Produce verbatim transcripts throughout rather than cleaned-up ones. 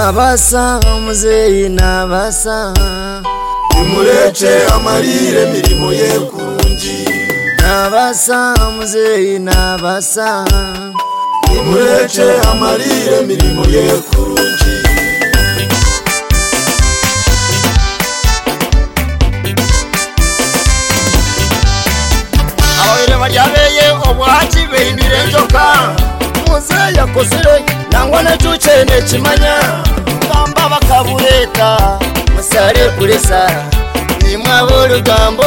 nabasa muzeyi nabasa nimureke amarire mirimo ye kurungi nabasa muzeyi nabasa nimureke amarire mirimo ye kurungi awire baryabeye obwachi behindire njoka muzeyi yakosire nangwa na chuchene chimanya ngamba bakabureta musare kuresa ni mwabo rugambo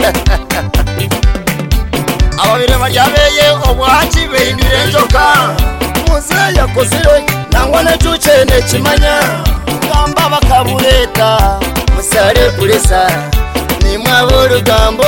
awire baryabeye obwachi behindire njoka muzeyi yakosire nangwa na chuchene chimanya ngamba bakabureta musare kuresa ni mwabo rugambo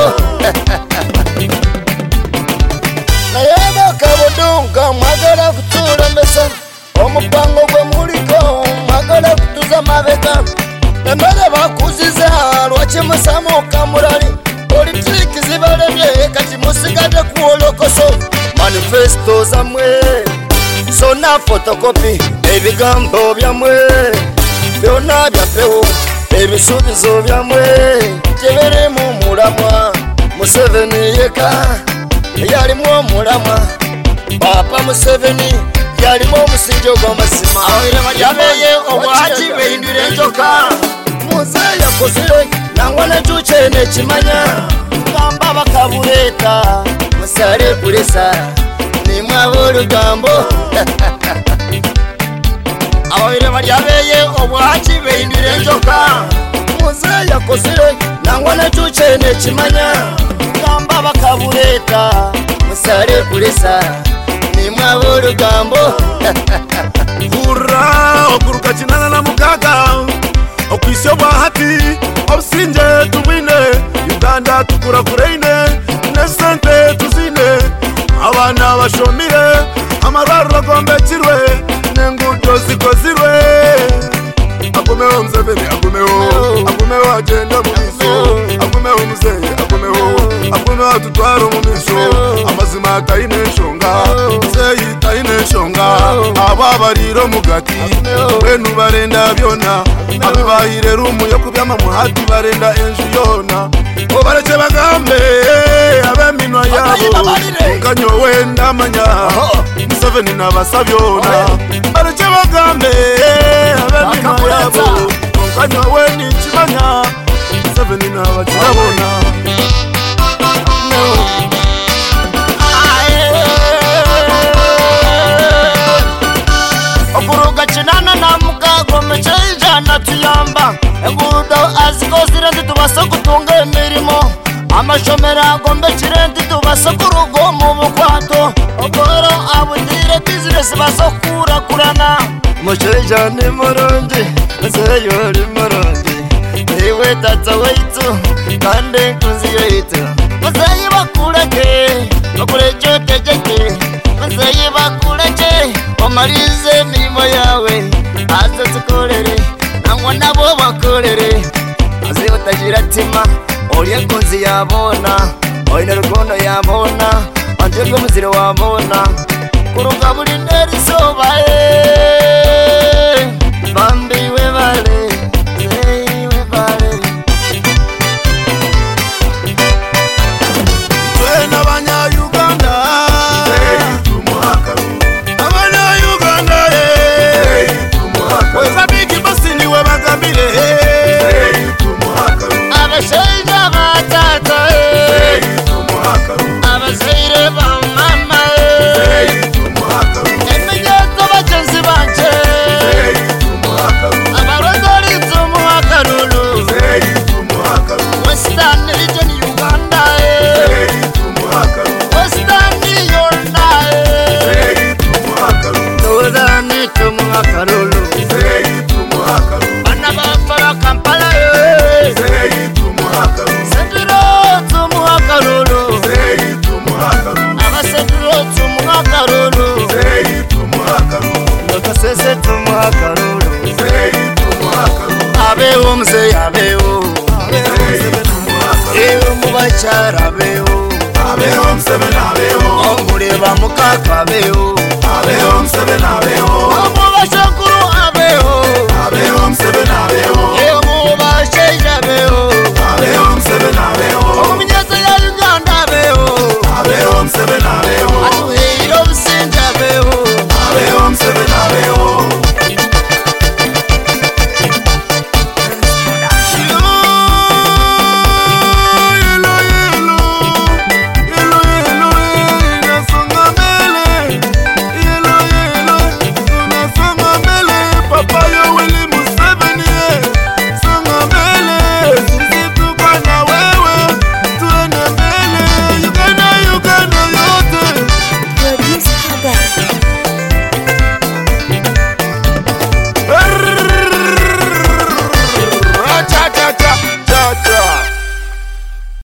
nayeba kabudunga mwagala kutura mbesa omupango gwe muliko mwagala kutuza mabega emere bakuzize lwaki musamuka murali politiki zibalemye kati musigade kuwolokoso manifesto zamwe sona fotokopi ebigambo byamwe byona byampewo ebisubizo byamwe gyebere mu mulamwa Museveni yeka yalimu mulamwa Papa Museveni yalimu omusinjo gw'amasima awire baryabeye obwachi behindire njoka muzeyi yakosire nangwa na chuchene chimanya ngamba bakabureta musare kuresa ni mwabo rugambo awire baryabeye obwachi behindire njoka muzeyi yakosire nangwa na chuchene chimanya ngamba bakabureta musare kuresa ni mwabo rugambo Hurra okuruka kinana na mukaga okwisyo bahati obusinje tubine Uganda tukura kureine nesente tuzine abana bashomire amararo gombekirwe nenguto zikozirwe agumeho Museveni agumeho agumeho agenda mu miso agumeho muzeyi agumeho agumeho tutwara mu miso amazima atayine nshonga muzeyi tayine nshonga ababariro mugati wenu barenda byona abibahire rumu yo kubyama muhati barenda enju yona obareke bagambe abeminwa yabo kanyo wenda manya Museveni nabasabyona bareke bagambe abeminwa yabo kanyo weni chimanya Museveni nabakirabona okuruga kinana na mukago mechenjana tuyamba engudo azikozire ntitubasa kutunga emirimo amashomera gombekire ntitubasa kurugo mu bukwato okoro abudire bizinesi basokurakurana muchenjani murundi muzeyi uri murundi niwe tata waitu kandi nkunzi yaitu muzeyi bakureke bakureke otegeke muzeyi bakureke omalize emirimo yawe aze tukolere nangwa nabo bakolere aze utagira tima oli enkunzi yabona oyina rugondo yabona anje ry'omuzire wabona kuruga buli nerizoba bambi webale muzeyi webale twena abanya-Uganda abanya-Uganda weza bigi basi niwe bagambire abashaija batata abazaire bamama eminyato bagenzi banje abarondori tumuhakarulu Western region Uganda Western yona Northern tumuhakarulu bana bafara Kampala Central tumuhakarulu abasentro tumuhakarulu lokasese tumuhakarulu abeho muzeyi abeho ewe mubachara abeho abeho Museveni abeho omureba mukaka abeho abeho Museveni